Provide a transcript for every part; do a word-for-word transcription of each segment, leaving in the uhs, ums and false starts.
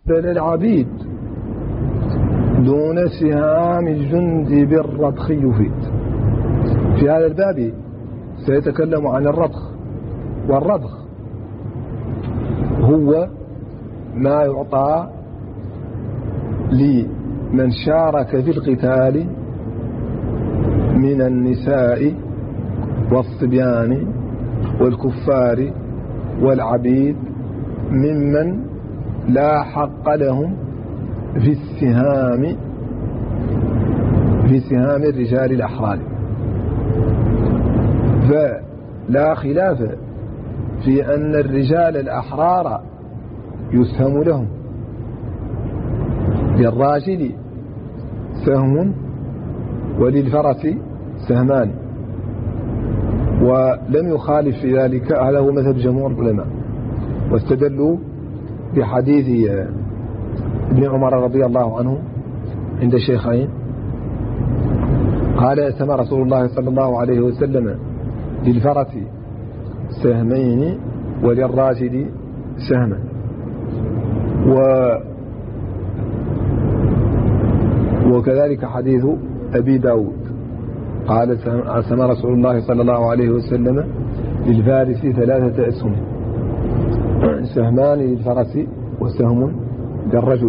للعبيد دون سهام الجند بالرضخ يفيد. في هذا الباب سيتكلم عن الرضخ، والرضخ هو ما يعطى لمن شارك في القتال من النساء والصبيان والكفار والعبيد ممن لا حق لهم في السهام في سهام الرجال الأحرار. فلا خلاف في أن الرجال الأحرار يسهم لهم، للراجل سهم وللفرس سهمان، ولم يخالف في ذلك. هذا هو مذهب جمهور العلماء، واستدلوا بحديث ابن عمر رضي الله عنه عند الشيخين قال: اسهم رسول الله صلى الله عليه وسلم للفرس سهمين وللراجل سهما. و وكذلك حديث أبي داود قال: اسهم رسول الله صلى الله عليه وسلم للفارس ثلاثة أسهم، سهمان للفرس وسهم للرجل.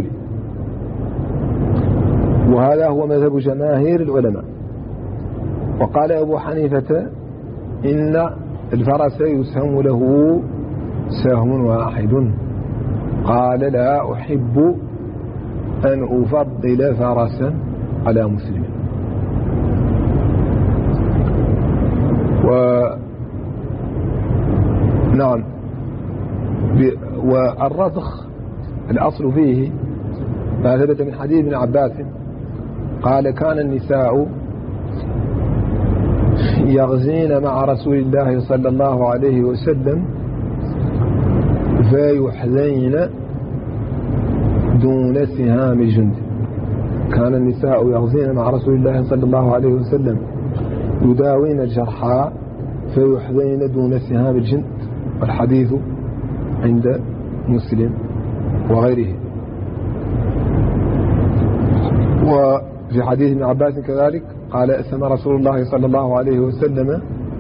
وهذا هو مذهب جماهير العلماء. وقال أبو حنيفة إن الفرس يسهم له سهم واحد. قال: لا أحب أن أفضل فرسا على مسلم. و نعم. والرضخ الأصل فيه ما ثبت من حديث ابن عباس قال: كان النساء يغزين مع رسول الله صلى الله عليه وسلم فيحذين دون سهام الجند. كان النساء يغزين مع رسول الله صلى الله عليه وسلم يداوين الجرحى فيحذين دون سهام الجند. والحديث عند مسلم وغيره. وفي حديث ابن عباس كذلك قال: اسهم رسول الله صلى الله عليه وسلم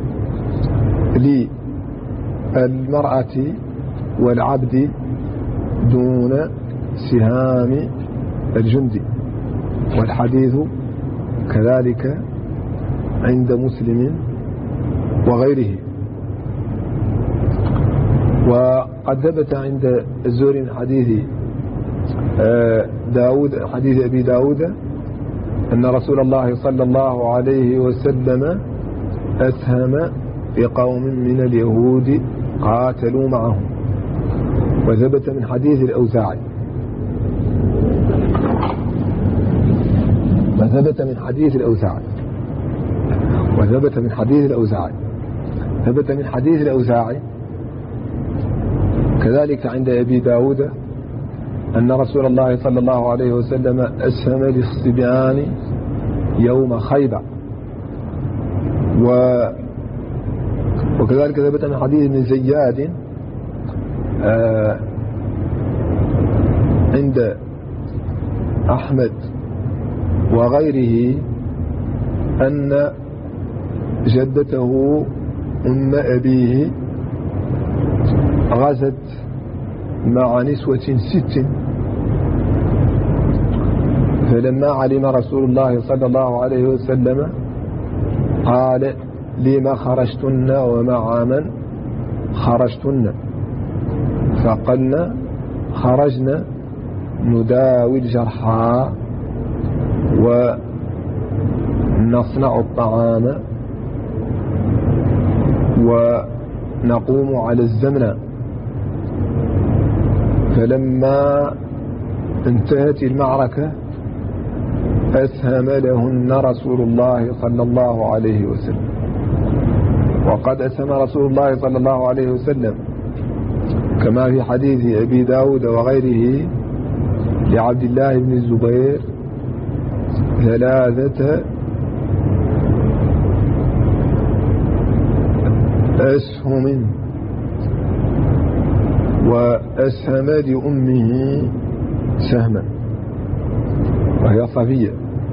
للمرأة والعبد دون سهام الجند. والحديث كذلك عند مسلم وغيره. وقد ثبت عند الزهري من حديث داود حديث أبي داود أن رسول الله صلى الله عليه وسلم أسهم بقوم من اليهود قاتلوا معهم. وثبت من حديث الأوزاعي وثبت من حديث الأوزاعي وثبت من حديث الأوزاعي ثبت من حديث الأوزاعي كذلك عند أبي داود أن رسول الله صلى الله عليه وسلم أسهم للصبيان يوم خيبر. و وكذلك ثبت من حديث ابن زياد آه عند أحمد وغيره أن جدته أم أبيه غزت مع نسوة ست، فلما علم رسول الله صلى الله عليه وسلم قال: لما خرجتن ومع من خرجتن؟ فقلنا: خرجنا نداوي الجرحى ونصنع الطعام ونقوم على الزمن. فلما انتهت المعركة أسهم لهن رسول الله صلى الله عليه وسلم. وقد أسهم رسول الله صلى الله عليه وسلم كما في حديث أبي داود وغيره لعبد الله بن الزبير ثلاثة أسهم وأسهم لأمه سهما وهي صفية.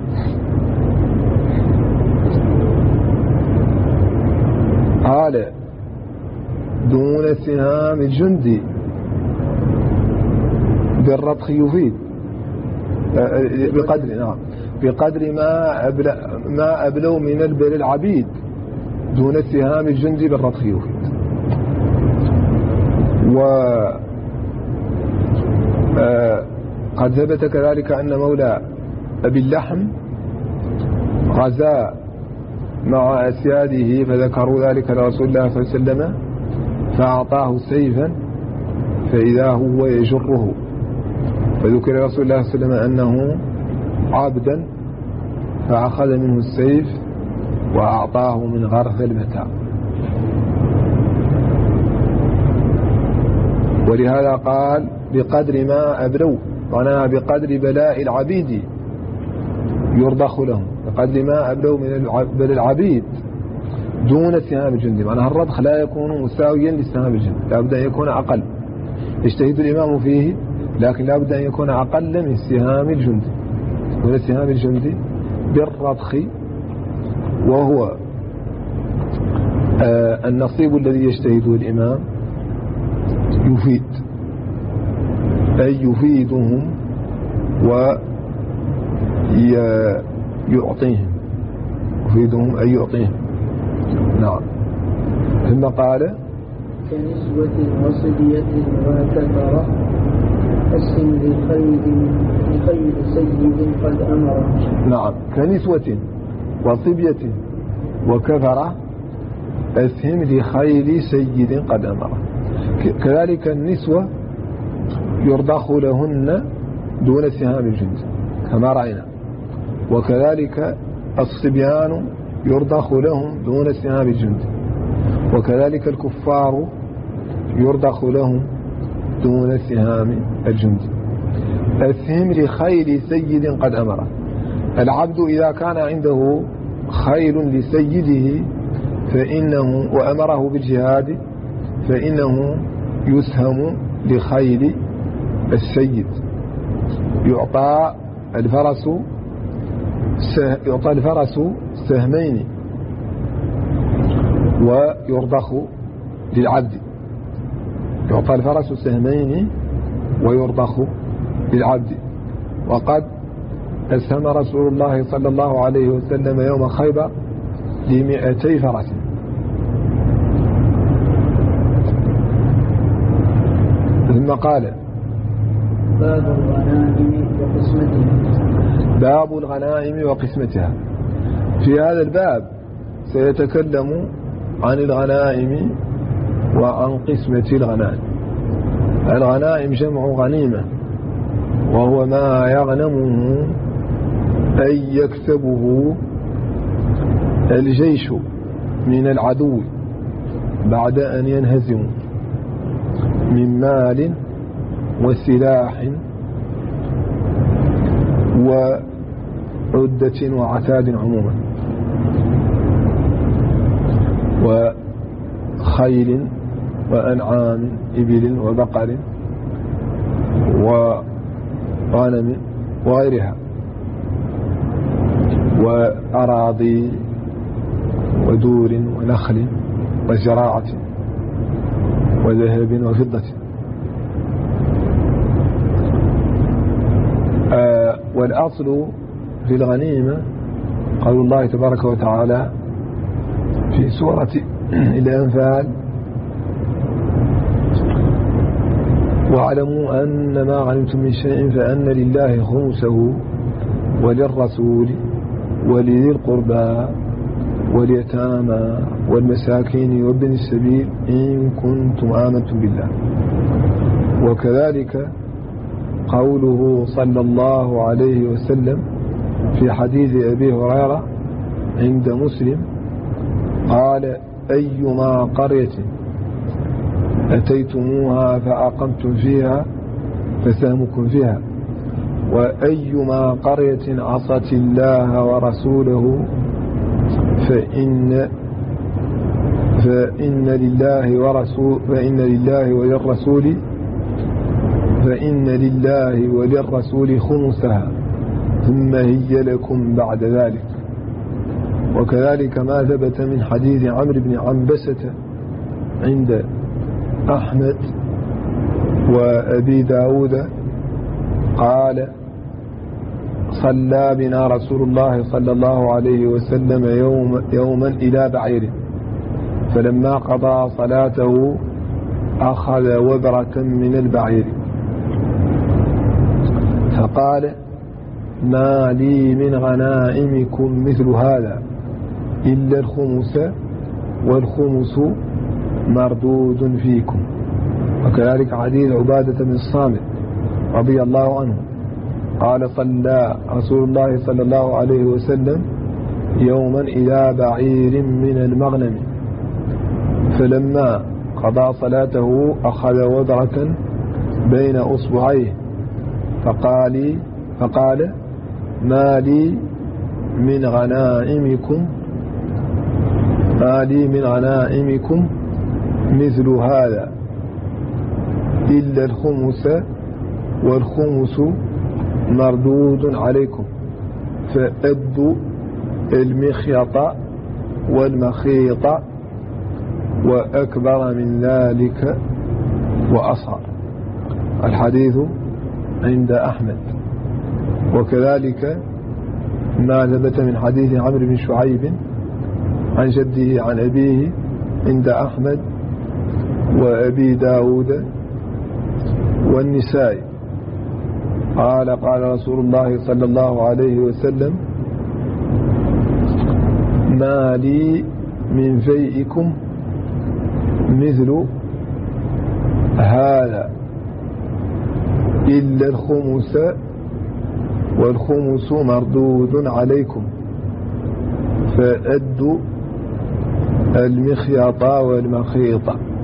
قال دون سهام الجندي بالرضخ يفيد بقدر نعم بقدر ما أبلغ ما أبلغ من البر العبيد دون سهام الجندي بالرضخ يفيد. وقد ثبت كذلك أن مولى أبي اللحم غزا مع أسياده فذكروا ذلك لرسول الله صلى الله عليه وسلم فأعطاه سيفا فإذا هو يجره، فذكر رسول الله صلى الله عليه وسلم أنه عبدا فأخذ منه السيف وأعطاه من غرف المتاع. ولهذا قال بقدر ما أبلوا، معناها بقدر بلاء العبيد يرضخ لهم، بقدر ما أبلوا من العبيد دون سهام الجند. معناها الرضخ لا يكون مساويا لسهام الجند، لا بد أن يكون أقل، يجتهد الإمام فيه لكن لا بد أن يكون أقل من سهام الجند، دون سهام الجند بالرضخ، وهو آه النصيب الذي يجتهده الإمام يفيد، أي يفيدهم ويعطيهم، يفيدهم أي يعطيهم. نعم. ثم قال كنسوة وصبية وكفرة أسهم لخير لخير سيد قد أمر. نعم. كنسوة وصبية وكفرة أسهم لخير سيد قد أمر. كذلك النسوة يرضخ لهن دون سهام الجند كما رأينا، وكذلك الصبيان يرضخ لهم دون سهام الجند، وكذلك الكفار يرضخ لهم دون سهام الجند. أسهم لخيل سيد قد أمر. العبد إذا كان عنده خيل لسيده فإنه وأمره بالجهاد فإنه يسهم لخيل السيد، يعطى الفرس يعطى الفرس سهمين ويرضخ للعبد، يعطى الفرس سهمين ويرضخ للعبد. وقد أسهم رسول الله صلى الله عليه وسلم يوم خيبر لمئتي فرس. ثم قال باب الغنائم وقسمتها. باب الغنائم وقسمتها. في هذا الباب سيتكلم عن الغنائم وعن قسمة الغنائم. الغنائم جمع غنيمة، وهو ما يغنمه أي يكسبه الجيش من العدو بعد أن ينهزموا من مال وسلاح وعدة وعتاد عموما، وخيل وأنعام إبل وبقر وغنم وغيرها، وأراضي ودور ونخل وزراعة وذهب وفضة. آه والأصل في الغنيمة قول الله تبارك وتعالى في سورة الأنفال واعلموا أن ما غنمتم من شيء فأن لله خمسه وللرسول ولذي القربى واليتامى والمساكين وابن السبيل إن كنتم آمنتم بالله. وكذلك قوله صلى الله عليه وسلم في حديث أبي هريرة عند مسلم قال أيما قرية أتيتموها فأقمتم فيها فسهمكم فيها، وأيما قرية عصت الله ورسوله فإن فإن لله ورسول فإن لله وللرسول فإن لله وللرسول خمسها ثم هي لكم بعد ذلك. وكذلك ما ثبت من حديث عمرو بن عنبسة عند أحمد وأبي داود قال صلى بنا رسول الله صلى الله عليه وسلم يوم يوما إلى بعير، فلما قضى صلاته أخذ وبرة من البعير فقال ما لي من غنائمكم مثل هذا إلا الخمس والخمس مردود فيكم. وكذلك حديث عبادة بن الصامت رضي الله عنه قال صلى رسول الله صلى الله عليه وسلم يوما إلى بعير من المغنم، فلما قضى صلاته أخذ وبرة بين أصبعيه فقال فقال ما لي من غنائمكم ما لي من غنائمكم مثل هذا إلا الخمس والخمس مردود عليكم، فأدوا المخيط والمخيط وأكبر من ذلك وأصغر. الحديث عند أحمد. وكذلك ما ثبت من حديث عمرو بن شعيب عن جده عن أبيه عند أحمد وأبي داود والنسائي قال قال رسول الله صلى الله عليه وسلم ما لي من فيئكم مثل هذا إلا الخمس والخمس مردود عليكم، فأدوا المخيط والمخيط،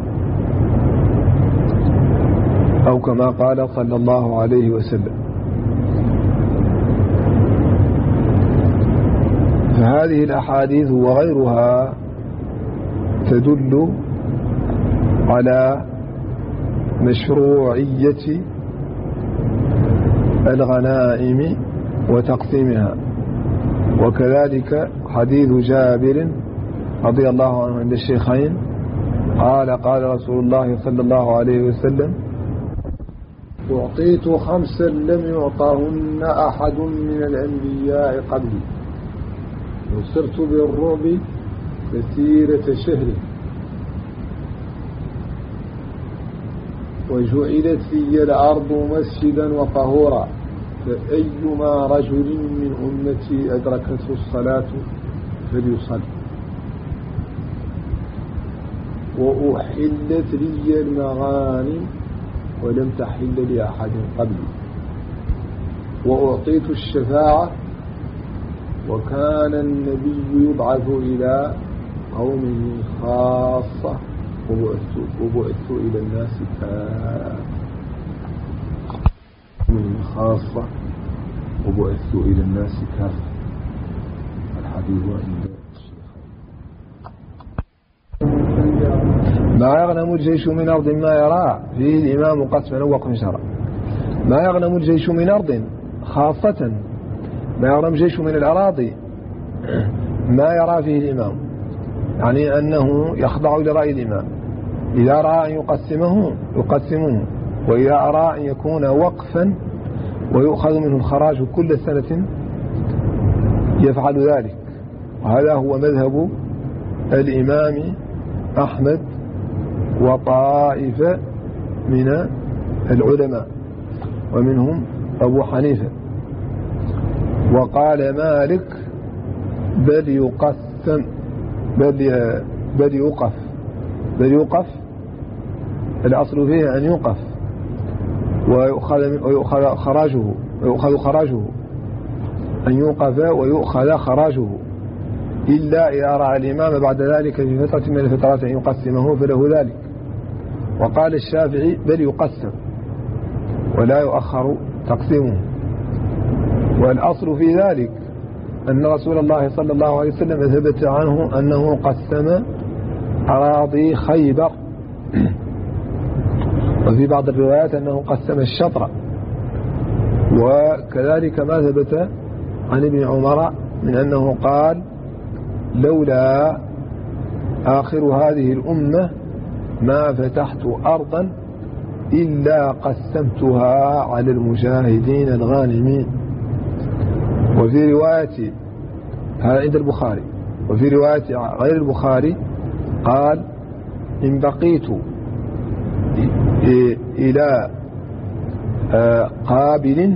أو كما قال صلى الله عليه وسلم. فهذه الأحاديث وغيرها تدل على مشروعية الغنائم وتقسيمها. وكذلك حديث جابر رضي الله عنه عند الشيخين قال قال رسول الله صلى الله عليه وسلم أعطيت خمسا لم يعطهن أحد من الأنبياء قبلي، وصرت بالرعب مسيرة شهر، وجعلت لي الأرض مسجدا وطهورا، فأيما رجل من أمتي أدركته الصلاة فليصل. وأحلت لي المغانم ولم تحل لأحد قبلي، وأعطيت الشفاعة، وكان النبي يبعث إلى قومه خاصة وبعثت إلى الناس كافة. خاصة وبعثت إلى الناس كافة. الحديث عند ما يغنم الجيش من أرض ما يرى فيه الإمام قسما وقف شرع. ما يغنم الجيش من أرض خاصة ما يغنم الجيش من الأراضي ما يرى فيه الإمام، يعني أنه يخضع لرأي الإمام. إذا رأى أن يقسمه يقسمه، وإذا أرى أن يكون وقفا ويؤخذ منه الخراج كل سنة يفعل ذلك. وهذا هو مذهب الإمام أحمد وطائفة من العلماء، ومنهم أبو حنيفة. وقال مالك بل يقسم بل بل يوقف بل يوقف الأصل فيه أن يوقف ويؤخذ ويؤخذ خراجه ويؤخذ خراجه أن يوقف ويؤخذ خراجه، إلا إذا رأى الإمام بعد ذلك في فترة من الفترات أن يقسمه فله ذلك. وقال الشافعي بل يقسم ولا يؤخر تقسيمه. والأصل في ذلك أن رسول الله صلى الله عليه وسلم ثبت عنه أنه قسم أراضي خيبر وفي بعض الروايات أنه قسم الشطر. وكذلك ما ثبت عن ابن عمر من أنه قال لولا آخر هذه الأمة ما فتحت أرضا إلا قسمتها على المجاهدين الغانمين. وفي رواية هذا عند البخاري، وفي رواية غير البخاري قال إن بقيت إلى قابل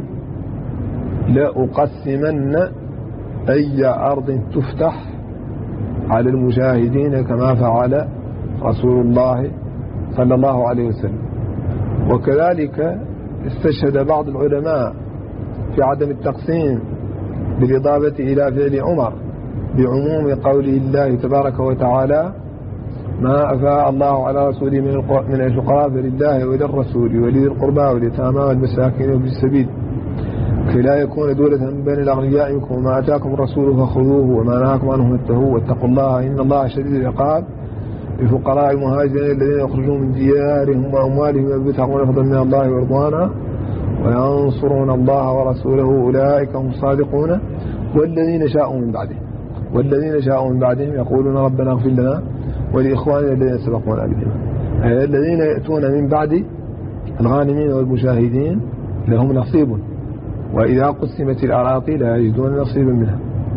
لأقسمن أي أرض تفتح على المجاهدين كما فعل رسول الله صلى الله عليه وسلم. وكذلك استشهد بعض العلماء في عدم التقسيم بالإضافة إلى فعل عمر بعموم قوله الله تبارك وتعالى ما أفاء الله على رسوله من الفقراء فلله وللرسول ولذي القربى واليتامى والمساكين وفي السبيل كي لا يكون دولة بين الأغنياء منكم وما أتاكم الرسول فخذوه وما نهاكم عنه فانتهوا واتقوا الله إن الله شديد العقاب للفقراء المهاجرين الذين يخرجون من ديارهم وأموالهم يبتغون فضلا من الله ورضوانا وينصرون الله ورسوله أولئك هم الصادقون والذين شاءوا من بعدهم والذين شاءوا من بعدهم يقولون ربنا اغفر لنا ولإخواننا الذين سبقونا بالإيمان. الذين يأتون من بعد الغانمين والمجاهدين لهم نصيب وإذا قسمت الأراضي لا يجدون نصيبا منها.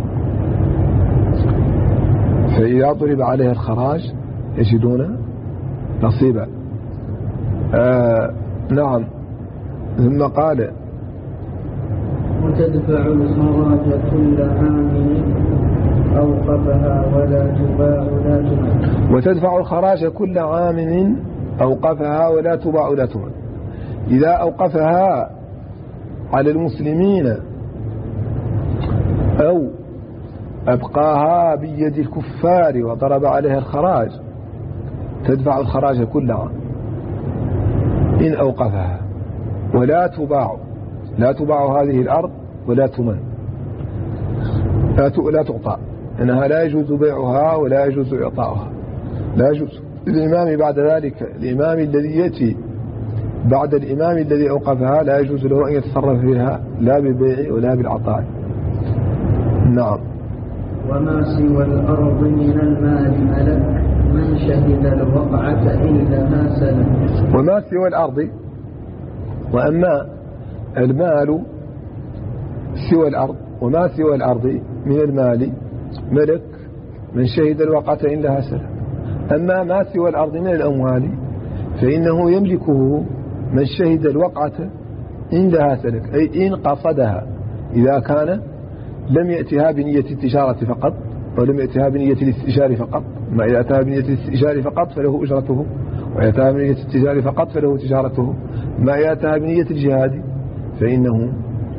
فإذا ضرب عليها الخراج يجدون نصيبا. آه نعم. ثم قال وتدفع الخراج كل عام أوقفها ولا تباع لا تمن. وتدفع الخراج كل عام أوقفها ولا تباع لا تمن. إذا أوقفها على المسلمين أو أبقاها بيد الكفار وضرب عليها الخراج تدفع الخراج كل عام إن أوقفها ولا تباع لا تباع هذه الأرض ولا تمن لا تعطى إنها لا يجوز بيعها ولا يجوز إعطاؤها لا يجوز. الإمام بعد ذلك الإمام الذي يأتي بعد الإمام الذي أوقفها لا يجوز له أن يتصرف فيها لا بالبيع ولا بالعطاء. نعم. وما سوى الأرض من المال ملك من شهد الوقعة إلا سلم. وما سوى الأرض وأما المال سوى الأرض وما سوى الأرض من المال ملك من شهد الوقعة إلا سلم. أما ما سوى الأرض من الأموال فإنه يملكه من شهد الوقعة عندها سلك أي إن قصدها إذا كان لم يأتها بنية التجارة فقط ولم يأتها بنية الاستئجار فقط. ما إذا أتها بنية الاستئجار فقط فله أجرته وإذا أتها بنية التجارة فقط فله تجارته. ما إذا أتها بنية الجهاد فإنه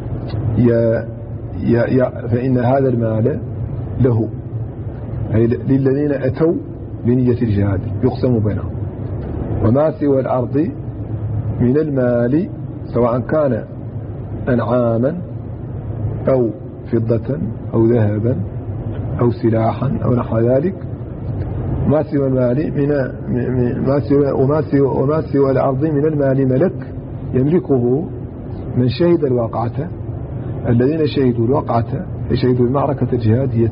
يا يا يا فإن هذا المال له أي للذين أتوا بنية الجهاد يقسم بينهم. وما سوى الأرض من المال سواء كان أنعاما أو فضة أو ذهبا أو سلاحا أو نحو ذلك ما سوى المال من ما سوى وما سوى وما سوى الأرض من المال ملك يملكه من شهد الواقعة الذين شهدوا الواقعة شهدوا المعركة جهادية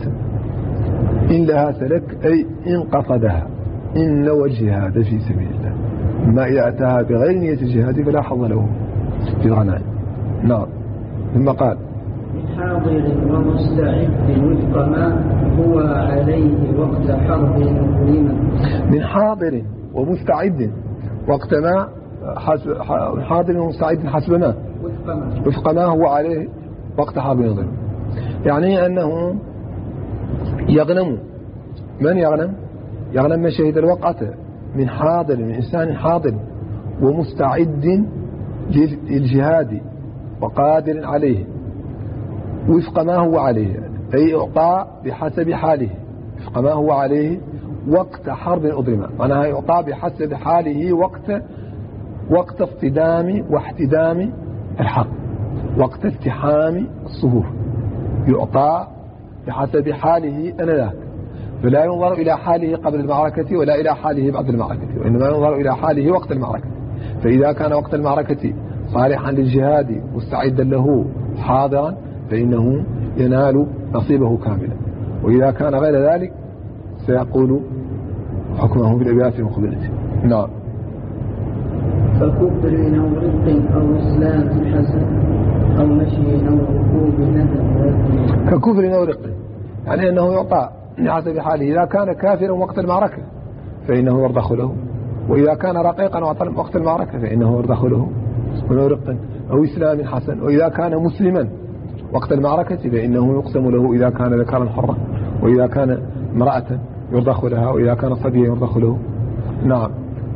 إن لها سلك أي إن قصدها إن نوى الجهاد في سبيل الله. ما إذا أتاها بغير نية الجهاد فلا حظ له في الغنائم. نعم. ثم قال من حاضر ومستعد وفق ما هو عليه وقت حرب مظلمة. من حاضر ومستعد وقت ما حاضر ومستعد حسب ما وفق ما وفق ما هو عليه وقت حرب مظلمة. يعني أنه يغنم. من يغنم؟ يغنم من شهد الوقعة من حاضر من إنسان حاضر ومستعد للجهاد وقادر عليه وفق ما هو عليه أي إعطاء بحسب حاله وفق ما هو عليه وقت حرب أضرمة. معناها يعطى بحسب حاله وقت وقت اصطدام واحتدام الحرب وقت التحام الصفوف يعطى بحسب حاله أنذاك. فلا ينظر إلى حاله قبل المعركة ولا إلى حاله بعد المعركة وإنما ينظر إلى حاله وقت المعركة. فإذا كان وقت المعركة صالحا للجهاد مستعدا له حاضرا فإنه ينال نصيبه كاملا، وإذا كان غير ذلك سيقول حكمه بالأبيات المقبلة. نعم. فكفر أو رق أو إسلام حسن أو مشي أو ركوب نهب. ككفر أو رق يعني أنه يعطى بحسب حاله. إذا كان كافرا وقت المعركة فإنه يرضخ له، وإذا كان رقيقا وقت المعركة فإنه يرضخ له. أو رق أو إسلام حسن. وإذا كان مسلما وقت المعركة فإنه يقسم له إذا كان ذكرا حرا، وإذا كان امرأة يرضخ لها، وإذا كان صبيا يرضخ له. نعم.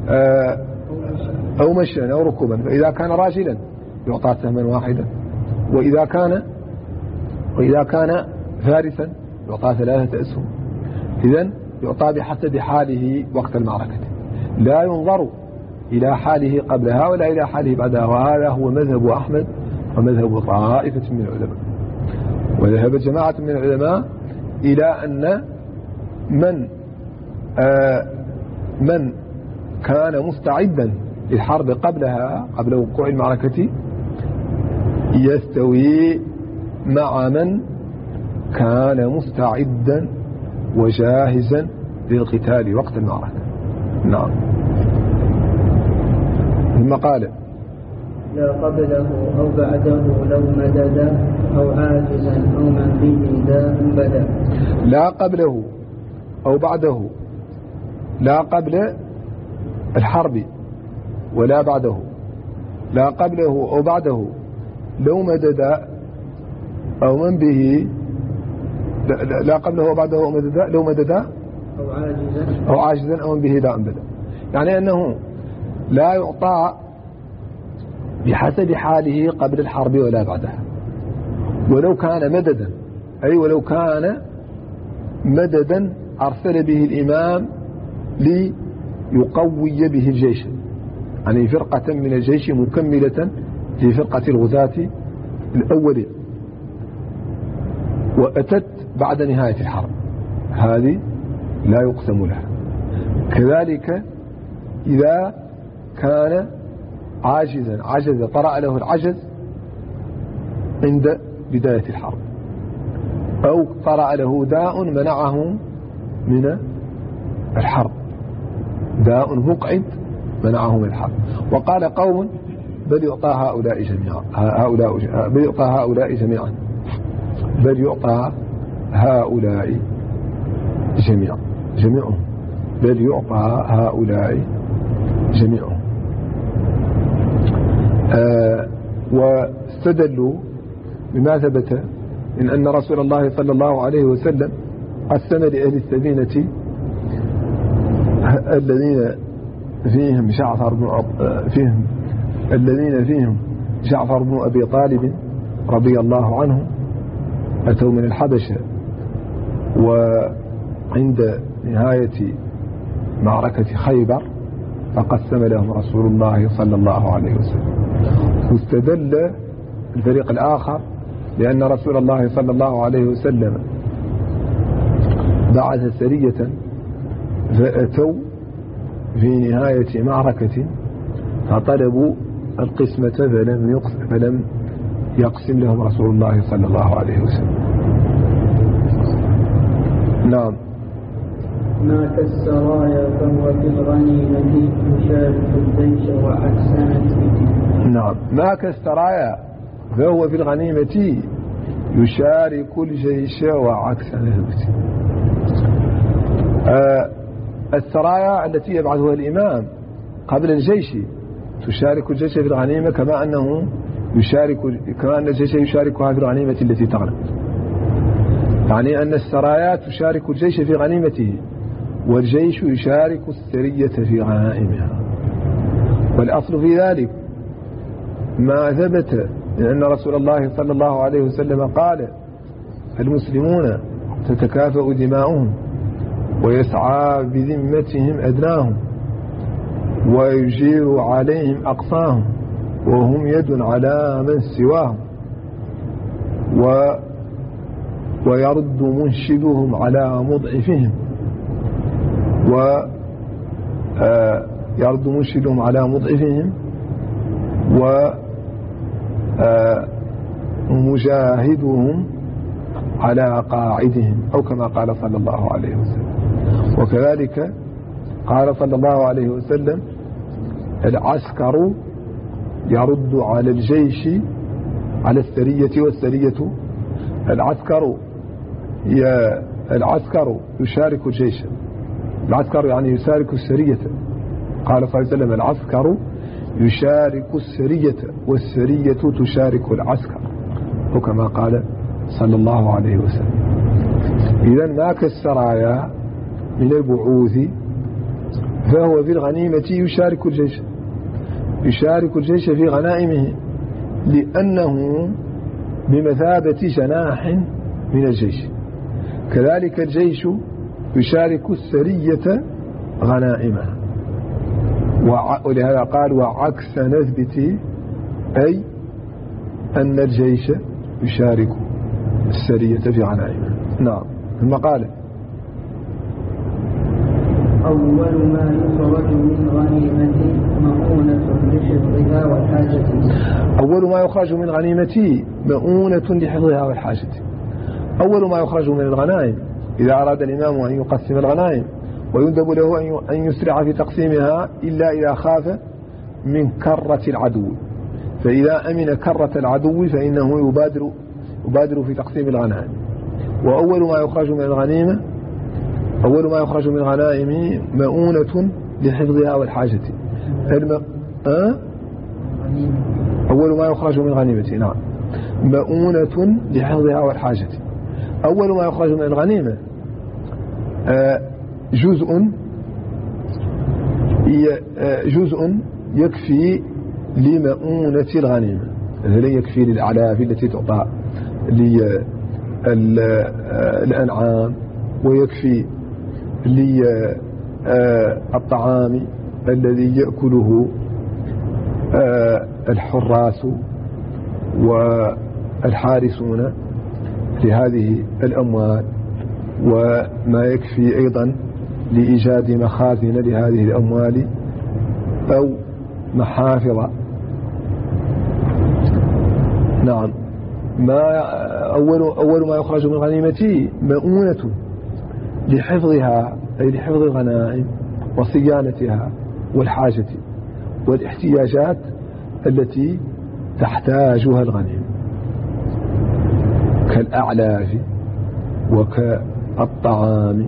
أو مشيا أو ركوبا. فإذا كان راجلا يعطى سهما واحدا، وإذا كان وإذا كان فارسا يعطى ثلاثة أسهم. إذن يعطى بحسب حاله وقت المعركة، لا ينظر إلى حاله قبلها ولا إلى حاله بعدها. وهذا هو مذهب أحمد ومذهب طائفة من العلماء. وذهب جماعة من العلماء إلى أن من آه من كان مستعدا للحرب قبلها قبل وقوع المعركة يستوي مع من كان مستعدا وجاهزا للقتال وقت المعركة. نعم. ثم قال لا قبله أو بعده لو مددا أو عاجزا أو من به داء بدا. لا قبله أو بعده، لا قبل الحرب ولا بعده، لا قبله أو بعده لو مددا أو من به، لا, لا قبله أو بعده أو مددا لو مددا أو عاجزا أو عاجزا أو من به داء بدا. يعني أنه لا يعطى بحسب حاله قبل الحرب ولا بعدها، ولو كان مددا، أي ولو كان مددا أرسل به الإمام ليقوي به الجيش، يعني فرقة من الجيش مكملة لفرقة الغزاة الأولين، وأتت بعد نهاية الحرب، هذه لا يقسم لها. كذلك إذا كان عاجزا، عجز طرأ له العجز عند بداية الحرب، أو طرأ له داء منعه من الحرب، داء مقعد منعه من الحرب. وقال قوم بل يعطى هؤلاء جميعا، هؤلاء بل يعطى هؤلاء جميعا بل يعطى هؤلاء جميعا جميعهم بل يعطى هؤلاء جميعهم. آه واستدلوا بما ثبت من أن رسول الله صلى الله عليه وسلم قسم لأهل السفينة الذين فيهم جعفر بن فيهم الذين فيهم جعفر بن أبي طالب رضي الله عنه، أتوا من الحبشة، وعند نهاية معركة خيبر فقسم لهم رسول الله صلى الله عليه وسلم. واستدل الفريق الآخر لأن رسول الله صلى الله عليه وسلم بعث سرية فأتوا في نهاية معركة فطلبوا القسمة فلم يقسم, فلم يقسم لهم رسول الله صلى الله عليه وسلم. نعم. ما كالسرايا فهو في الغنيمة يشارك الجيش وعكسانته. نعم. ما كالسرايا فهو في الغنيمة يشارك الجيش وعكسانته. آه السرايا التي يبعثها الإمام قبل الجيش تشارك الجيش في الغنيمة كما أنه يشارك كما أن الجيش يشاركها في الغنيمة التي تغنم، يعني أن السرايا تشارك الجيش في غنيمته والجيش يشارك السرية في غنائمها. والأصل في ذلك ما ثبت لأن رسول الله صلى الله عليه وسلم قال المسلمون تتكافأ دماؤهم ويسعى بذمتهم أدناهم ويجير عليهم أقصاهم وهم يد على من سواهم و ويرد منشدهم على مضعفهم يرد منشدهم على مضعفهم ومجاهدهم على قاعدهم، أو كما قال صلى الله عليه وسلم. وكذلك قال صلى الله عليه وسلم: العسكر يرد على الجيش على السرية، والسرية العسكر يا العسكر يشارك الجيش، العسكر يعني يشارك السرية. قال صلى الله عليه وسلم: العسكر يشارك السرية والسرية تشارك العسكر، وكما قال صلى الله عليه وسلم. إذن ما كالسرايا من البعوث، فهو في الغنيمة يشارك الجيش، يشارك الجيش في غنائمه، لأنه بمثابة جناح من الجيش. كذلك الجيش يشارك السرية غنائمها، ولهذا قال: وعكس نثبت، أي أن الجيش يشارك السرية في غنائمها. نعم. ثم قال: أول ما يخرج من غنيمة مؤونة لحفظها والحاجة. أول ما يخرج من غنيمة مؤونة لحفظها والحاجة. أول ما يخرج من الغنائم، إذا أراد الإمام أن يقسم الغنائم ويندب له أن يسرع في تقسيمها إلا إذا خاف من كرة العدو، فإذا أمن كرة العدو فإنه يبادر يبادر في تقسيم الغنائم. وأول ما يخرج من الغنيمة أول ما يخرج من الغنائم مؤونة لحفظها والحاجة. الم... أه؟ أول ما يخرج من الغنيمة، نعم، مؤونة لحفظها والحاجة. أول ما يخرج من الغنيمة جزء جزء يكفي لمؤونة الغنيمة، مثلا يكفي للأعلاف التي تعطى للأنعام، ويكفي للطعام الذي يأكله الحراس والحارسون لهذه الأموال، وما يكفي أيضا لإيجاد مخازن لهذه الأموال أو محافظ. نعم. ما أول, أول ما يخرج من الغنيمة مؤونة لحفظها، أي لحفظ الغنائم وصيانتها والحاجة والاحتياجات التي تحتاجها الغنيمة، كالأعلاف وكالطعام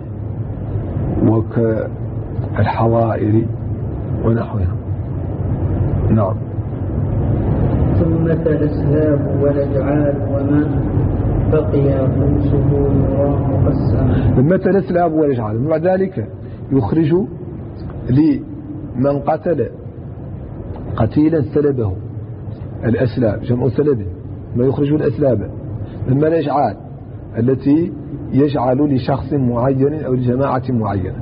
وكالحوائر ونحوها. نعم. ثم الأسلاب والأجعال وما بقي خمسه يراه مقسما. ثم الأسلاب والأجعال، وبعد ذلك يخرج لمن قتل قتيلا سلبه، الأسلاب جمع سلبه، ما يخرج الأسلاب. ثم الأجعال التي يجعل لشخص معين أو لجماعة معينة.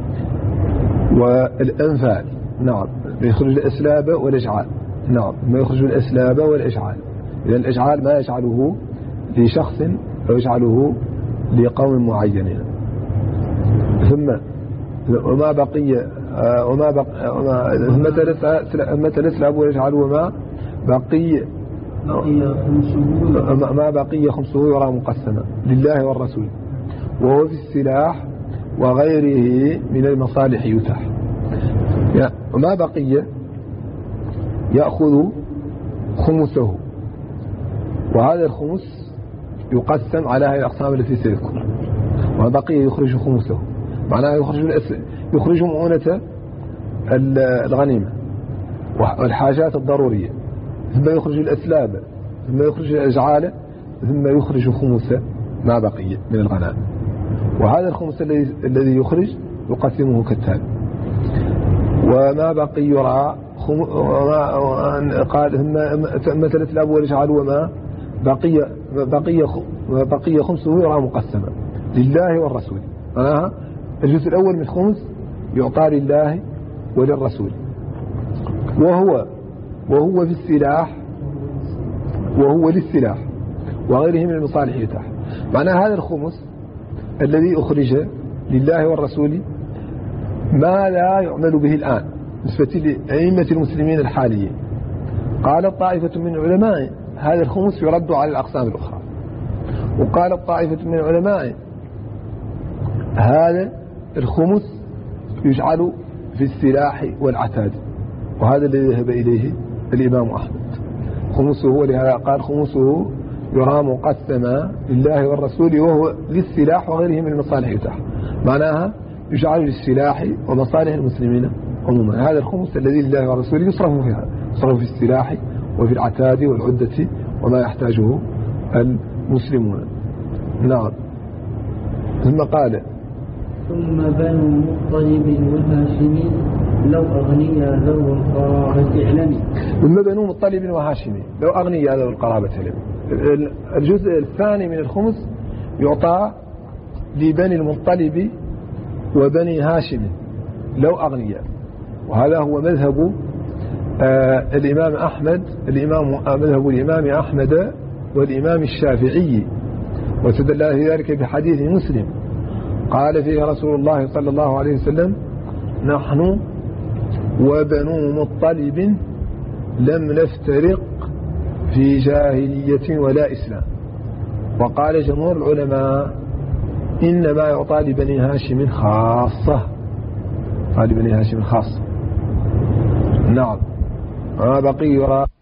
والأنفال، نعم، يخرج الأسلاب والأجعال، نعم، ما يخرج الأسلاب والأجعال. إذا الأجعال ما يجعله لشخص أو يجعله لقوم معينين. ثم وما بقي وما بقي وما ثم الأسلاب والأجعال وما بقي ما بقي خمسه يرى مقسما لله والرسول، وهو في السلاح وغيره من المصالح يتاح. وما بقي يأخذ خمسه، وهذا الخمس يقسم على هذه الأقسام التي سيذكر. وما بقي يخرج خمسه، معناه يخرج يخرج مؤونة الغنيمة والحاجات الضرورية، ثم يخرج الأسلاب، ثم يخرج الأجعال، ثم يخرج خمس ما بقي من الغنائم. وهذا الخمس الذي يخرج يقسمه كالتالي: وما بقي يرى خم... وما قال ثم الأسلاب والأجعال وما بقي بقي بقي خمسه يرى مقسما لله والرسول. آه. الجزء الأول من الخمس يعطى لله وللرسول، وهو وهو في السلاح وهو للسلاح وغيره من المصالح يتاح. معنى هذا الخمس الذي أخرج لله والرسول ما لا يعمل به الآن، بالنسبة لأئمة المسلمين الحاليين. قالت طائفة من العلماء هذا الخمس يرد على الأقسام الأخرى، وقالت طائفة من العلماء هذا الخمس يجعل في السلاح والعتاد، وهذا الذي ذهب إليه الإمام أحمد. خمسه، ولهذا قال خمسه يرى مقسما لله والرسول وهو للسلاح وغيره من المصالح يتاح، معناها يجعل للسلاح ومصالح المسلمين عموما. هذا الخمس الذي لله والرسول يصرف فيها، يصرف في السلاح وفي العتاد والعدة وما يحتاجه المسلمون. نعم. ثم قال ثم بنو مطلب وهاشم لو أغنيا ذو القرابة اعلمي. ثم بنو مطلب وهاشم لو أغنيا ذو القرابة اعلمي. الجزء الثاني من الخمس يعطى لبني المطلب وبني هاشم لو أغنيا، وهذا هو مذهب آه الإمام أحمد، الإمام مذهب الإمام أحمد والإمام الشافعي، واستدل ذلك بحديث مسلم قال فيه رسول الله صلى الله عليه وسلم: نحن وبنو مطلب لم نفترق في جاهلية ولا إسلام. وقال جمهور العلماء إنما يعطى لبني هاشم خاصة، قال لبني هاشم خاصة. نعم. ما بقي يرى